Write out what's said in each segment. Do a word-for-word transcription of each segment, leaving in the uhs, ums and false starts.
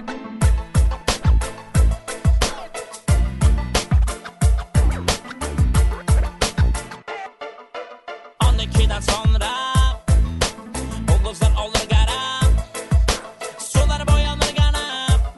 on ikiden sonra ulduzlar olur qara, sular boyanır qana,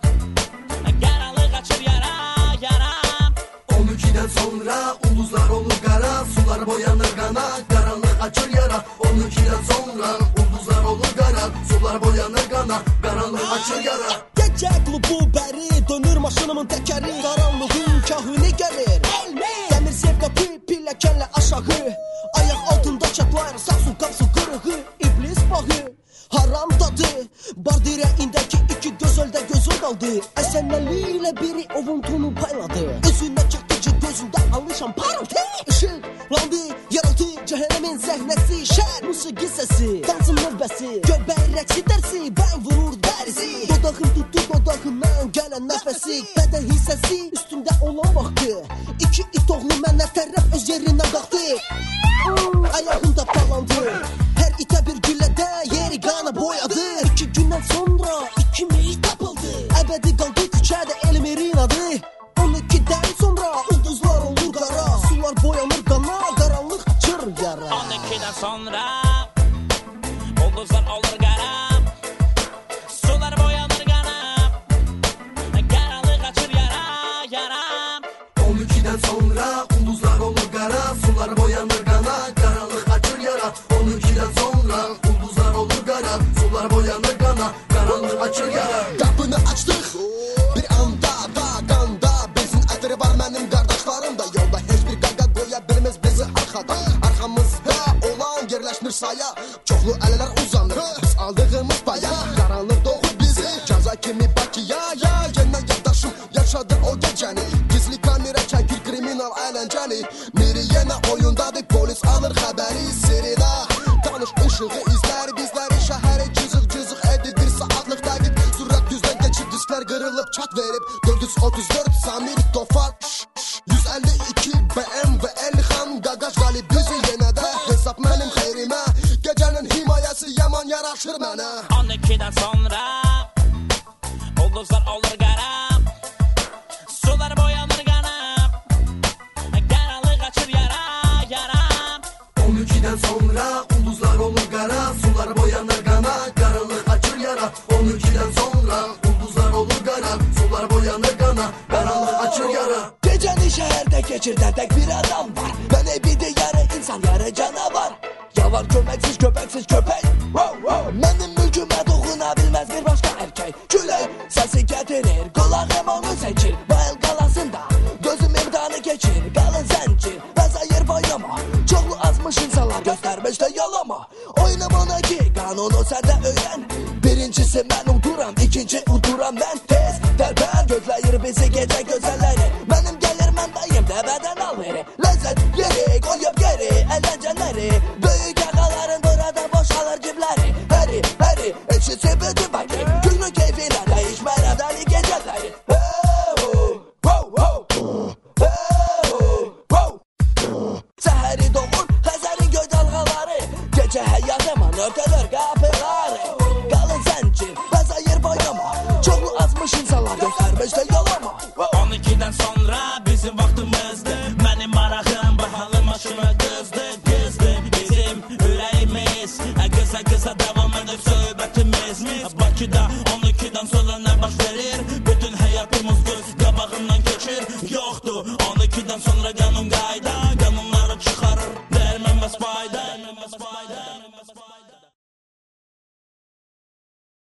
qaranlıq açır yara, yara. on ikiden sonra ulduzlar olur qara, sular boyanır qana, qaranlıq açır yara. on ikiden sonra ulduzlar olur qara, sular boyanır qana, qaranlıq açır yara. Gecə klubu bəri, dönür maşınımın təkəri, qaranlığın kahini gəlir. Dəmir sevqa pi, pilləkənlə aşağı, ayaq altında çatlayır, sağ-sol qapsı qırığı, iblis bağı, haram dadı. Bardirəyindəki iki gözəldə gözüm qaldı, əsənəli ilə biri ovuntunu payladı. Özünə çatdıcı gözündə alışan parıltı, işıqlandı, yarıldı, cəhənnəmin zəhnəsi, şər, musiqi səsi, dansın növbəsi, göbək rəqsi dərsi, bən vurur dərisi. Dodağım tutdu dodağından gələn nəfəsi, bədən hissəsi, üstümdə olan vaxtı. İki it oğlu mənə tərəf öz yerindən qalxdı, ayağımda palandı. Hər itə bir güllədə yeri qana boyadı. İki gündən sonra iki meyit tapıldı, əbədi qaldı küçədə Elmirin adı. on ikidən sonra ulduzlar olur qara, sular boyanır qana, qaranlıq açır yara. on ikiden sonra ulduzlar olur qara, sular boyanır qana, qaranlıq açır yara, yara. on ikiden sonra ulduzlar olur qara, sular boyanır qana, qaranlıq açır yara. on ikiden sonra ulduzlar olur qara, sular boyanır qana, qaranlıq açır yara. Qapını açdıq bir anda da qanda, benzin ətri var mənim qardaşlarım da, yolda heç bir qaqa qoya bilməz bizi arxada. Arxamızda olan yerləşmir saya, çoxlu ələlər uzanır, biz aldığımız paya. Qaranlıq doğur bizi, caza kimi Bakıya, ya yenə yaddaşım yaşadır o gecəni. Gizli kamera çəkir kriminal ələncəni, Miri yenə oyundadır, polis alır xəbəri sirida. Tanış ışığı izlər bizləri, şəhəri cızıq-cızıq edir bir saatlıq dəqiq. Sürət yüzdən keçib disklər qırılıb çat verib, dörd yüz otuz dörd Samir Tofar, yüz əlli iki B M W Elxan, qaqaş qalib bizi yenə də, hesab mənim xeyrimə, gecənin himayəsi yaman yaraşır mənə. on ikiden sonra ulduzlar olur qara, sular boyanır qana, qaranlıq açır yara, yara. on ikiden sonra ulduzlar olur qara, sular boyanır qana, qaranlıq açır yara. on ikiden sonra ulduzlar olur qara, sular boyanır qana, qaranlıq açır yara. Gecəni şəhərdə keçirdən tək bir adam var, mən ebidə yarı insan, yarı canavar. Yavar köməksiz, köpəksiz köpək, wow, wow. Mənim mülkümə toxuna bilməz bir başqa erkək. Külək səsi gətirir, qulağım onu seçir, bayıl qalasında gözüm imtihanı keçir. Qalın zəncir, bəzəyir boyama, çoxlu azmış insanlar göstərmişdə yalama. Oynamana ki, qanunu səndə öyrən, birincisi mən uduram, ikinci uduram mən. Tez tərpən, gözləyir bizi gecə gözəlləri, mənim gəlir məndəyim dəbədən al veri. Ləzzət yeri, qoyub geri, ələncələri, böyük yaqaların burada boşalır cibləri. Həri, həri, eşitsi bütün bakı, günün keyfinə dəyişmərəm dəli gecələri. Səhəri doğur, Xəzərin göy dalğaları, gecə həyatımın örtülür qapıları. Qalın zəncir, bəzəyir boyama, çoxlu azmış insanlar göstərmişdə yalama. on ikiden sonra bizim vaxtımızdır, mənim marağım bahalı maşına qızdır, qızdır bizim ürəyimiz, qısa qısa davam edib söhbətimiz. Bakıda on ikiden sonra nə baş verir, bütün həyatımız göz qabağından keçir. Yoxdur on ikiden sonra qanun qayda, qanunları çıxarır, verməməz fayda.